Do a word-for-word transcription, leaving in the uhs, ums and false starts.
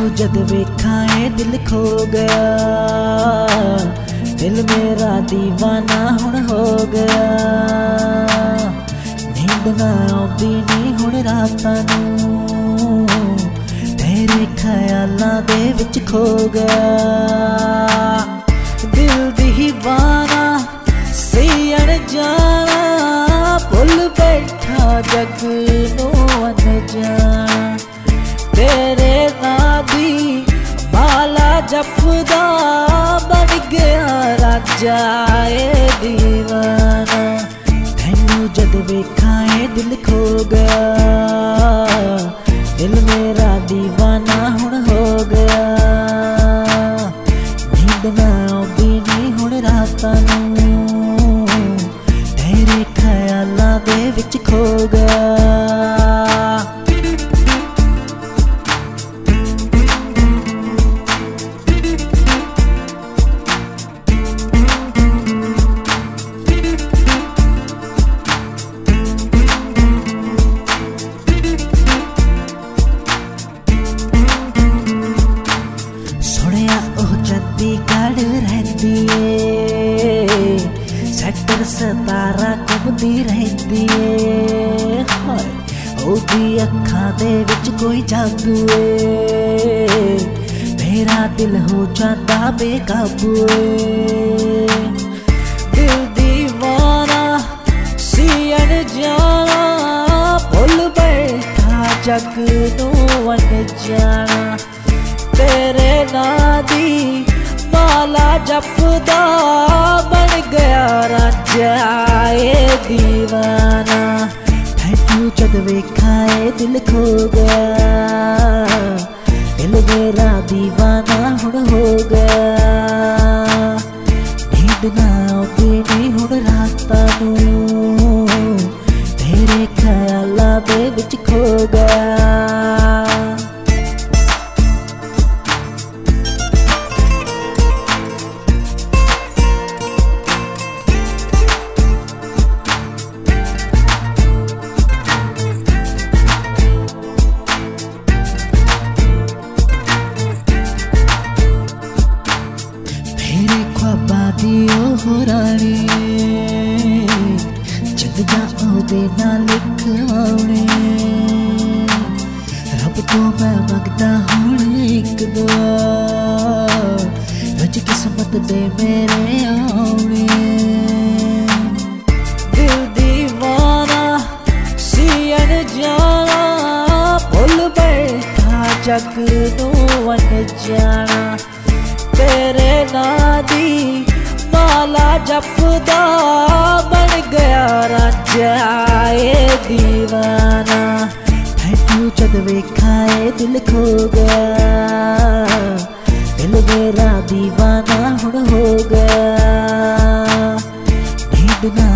तैनू जद वेखा ए दिल खो गया, दिल मेरा दीवाना हुण हो गया। नींद ना आउंदी नी हुण रातां नूं, तेरे ख्यालां दे विच खो गया। दिल दीवाना सी अनजाना, भुल बैठा जग नूं अनजाना। तेरे नां दी माला जपदा बन गया राजा ए दीवाना। तैनू जद वेखा ए दिल खो गया, दिल मेरा दीवाना हुण हो गया। नींद ना आउंदी नी हुण रातां नूं, तेरे ख्यालां दे विच खो गया। चंडीगढ़ रहती है, सेक्टर सतारा घूमती रहती है। हाय ओदी अखां दे विच कोई जादू है, मेरा दिल हो जाता बेकाबू है। दिल दीवाना सी अनजाना, भुल बैठा जग नूं अनजाना। तेरे नां दी माला जपदा बन गया राजा ए दीवाना। तैनू जद वेखा ए दिल खो गया, दिल मेरा दीवाना हुण हो गया। नींद ना आउंदी नी हुण रातां नूं, तेरे ख्यालां दे विच खो गया। हो रानी जद जाओ दे ना लिखवाने, रब तो मैं मंगदा हुण एक दुआ, रज किस्मत दे मेरे आउने। दिल दीवाना सी अनजाना, भुल बैठा जग नूं अनजाना। तेरे नां दी माला जपदा बन गया राजा ए दीवाना। तैनू जद वेखा ए दिल खो गया, दिल मेरा दीवाना हुण हो गया। नींद ना